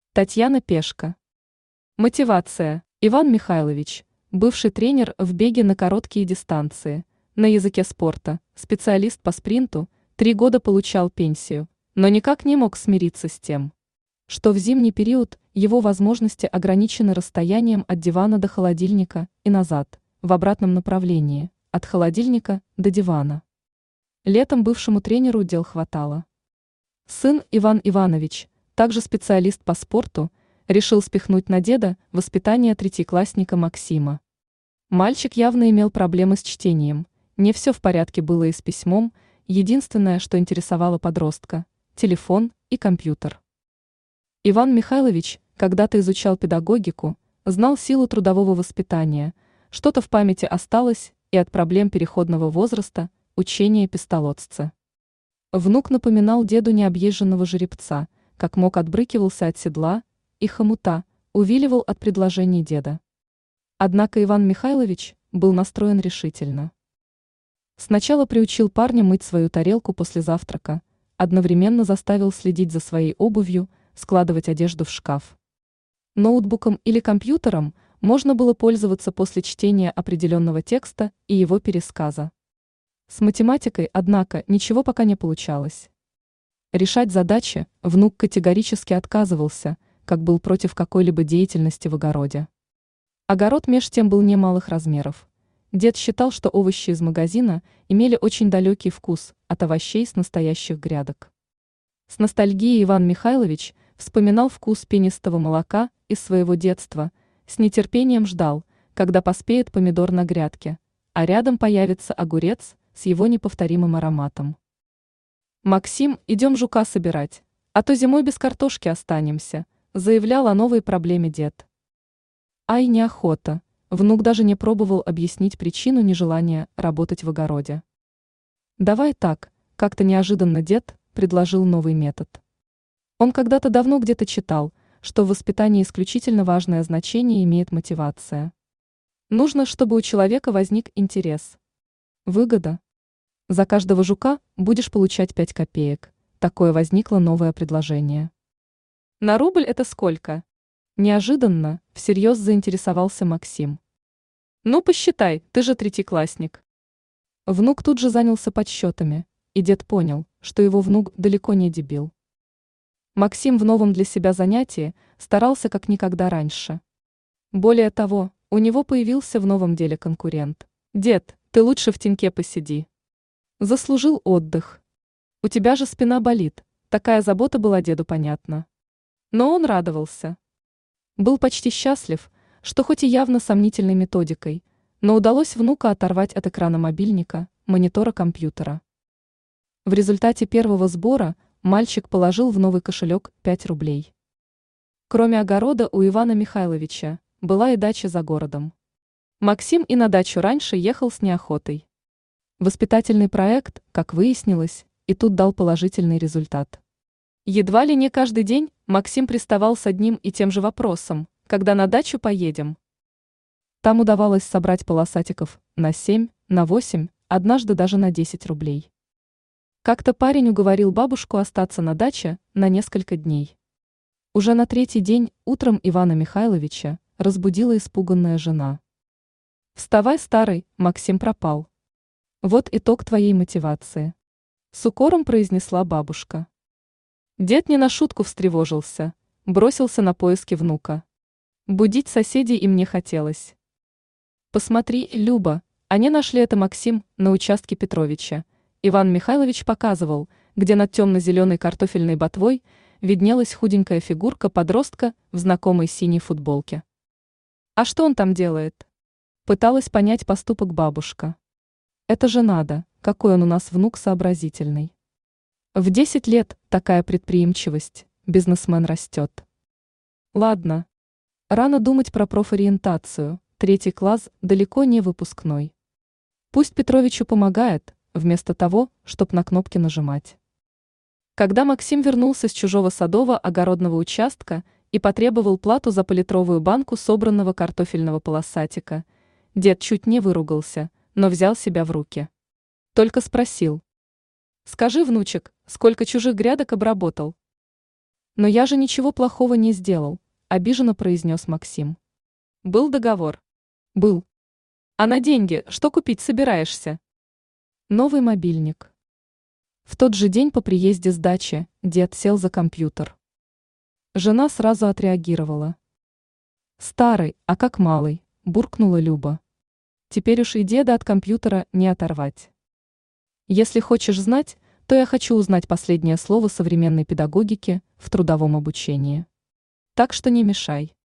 Татьяна Пешко. Мотивация. Иван Михайлович, бывший тренер в беге на короткие дистанции, на языке спорта, специалист по спринту, 3 года получал пенсию, но никак не мог смириться с тем, что в зимний период его возможности ограничены расстоянием от дивана до холодильника и назад, в обратном направлении, от холодильника до дивана. Летом бывшему тренеру дел хватало. Сын Иван Иванович, также специалист по спорту, решил спихнуть на деда воспитание третьеклассника Максима. Мальчик явно имел проблемы с чтением, не все в порядке было и с письмом, единственное, что интересовало подростка – телефон и компьютер. Иван Михайлович когда-то изучал педагогику, знал силу трудового воспитания, что-то в памяти осталось и от проблем переходного возраста, учения пистолотца. Внук напоминал деду необъезженного жеребца, как мог отбрыкивался от седла и хомута, увиливал от предложений деда. Однако Иван Михайлович был настроен решительно. Сначала приучил парня мыть свою тарелку после завтрака, одновременно заставил следить за своей обувью, складывать одежду в шкаф. Ноутбуком или компьютером можно было пользоваться после чтения определенного текста и его пересказа. С математикой, однако, ничего пока не получалось. Решать задачи внук категорически отказывался, как был против какой-либо деятельности в огороде. Огород меж тем был немалых размеров. Дед считал, что овощи из магазина имели очень далекий вкус от овощей с настоящих грядок. С ностальгией Иван Михайлович вспоминал вкус пенистого молока из своего детства, с нетерпением ждал, когда поспеет помидор на грядке, а рядом появится огурец с его неповторимым ароматом. «Максим, идем жука собирать, а то зимой без картошки останемся», заявлял о новой проблеме дед. Ай, неохота, внук даже не пробовал объяснить причину нежелания работать в огороде. «Давай так», как-то неожиданно дед предложил новый метод. Он когда-то давно где-то читал, что в воспитании исключительно важное значение имеет мотивация. Нужно, чтобы у человека возник интерес. Выгода. За каждого жука будешь получать 5 копеек. Такое возникло новое предложение. На рубль это сколько? Неожиданно, всерьез заинтересовался Максим. Ну, посчитай, ты же третьеклассник. Внук тут же занялся подсчетами, и дед понял, что его внук далеко не дебил. Максим в новом для себя занятии старался как никогда раньше. Более того, у него появился в новом деле конкурент. «Дед, ты лучше в теньке посиди. Заслужил отдых. У тебя же спина болит», такая забота была деду понятна. Но он радовался. Был почти счастлив, что хоть и явно сомнительной методикой, но удалось внука оторвать от экрана мобильника, монитора компьютера. В результате первого сбора мальчик положил в новый кошелек 5 рублей. Кроме огорода у Ивана Михайловича была и дача за городом. Максим и на дачу раньше ехал с неохотой. Воспитательный проект, как выяснилось, и тут дал положительный результат. Едва ли не каждый день Максим приставал с одним и тем же вопросом: когда на дачу поедем? Там удавалось собрать полосатиков на 7, на 8, однажды даже на 10 рублей. Как-то парень уговорил бабушку остаться на даче на несколько дней. Уже на 3-й день утром Ивана Михайловича разбудила испуганная жена. «Вставай, старый, Максим пропал. Вот итог твоей мотивации», — с укором произнесла бабушка. Дед не на шутку встревожился, бросился на поиски внука. Будить соседей им не хотелось. «Посмотри, Люба, они нашли это, Максим, на участке Петровича». Иван Михайлович показывал, где над темно-зеленой картофельной ботвой виднелась худенькая фигурка подростка в знакомой синей футболке. «А что он там делает?» Пыталась понять поступок бабушка. «Это же надо, какой он у нас внук сообразительный. В 10 лет такая предприимчивость, бизнесмен растет». Ладно. Рано думать про профориентацию, 3-й класс далеко не выпускной. Пусть Петровичу помогает, вместо того, чтоб на кнопки нажимать. Когда Максим вернулся с чужого садово-огородного участка и потребовал плату за политровую банку собранного картофельного полосатика, дед чуть не выругался, но взял себя в руки. Только спросил: «Скажи, внучек, сколько чужих грядок обработал?» Но я же ничего плохого не сделал, обиженно произнес Максим. Был договор? Был. А на деньги что купить собираешься? Новый мобильник. В тот же день по приезде с дачи дед сел за компьютер. Жена сразу отреагировала. Старый, а как малый, буркнула Люба. Теперь уж и деда от компьютера не оторвать. Если хочешь знать, то я хочу узнать последнее слово современной педагогики в трудовом обучении. Так что не мешай.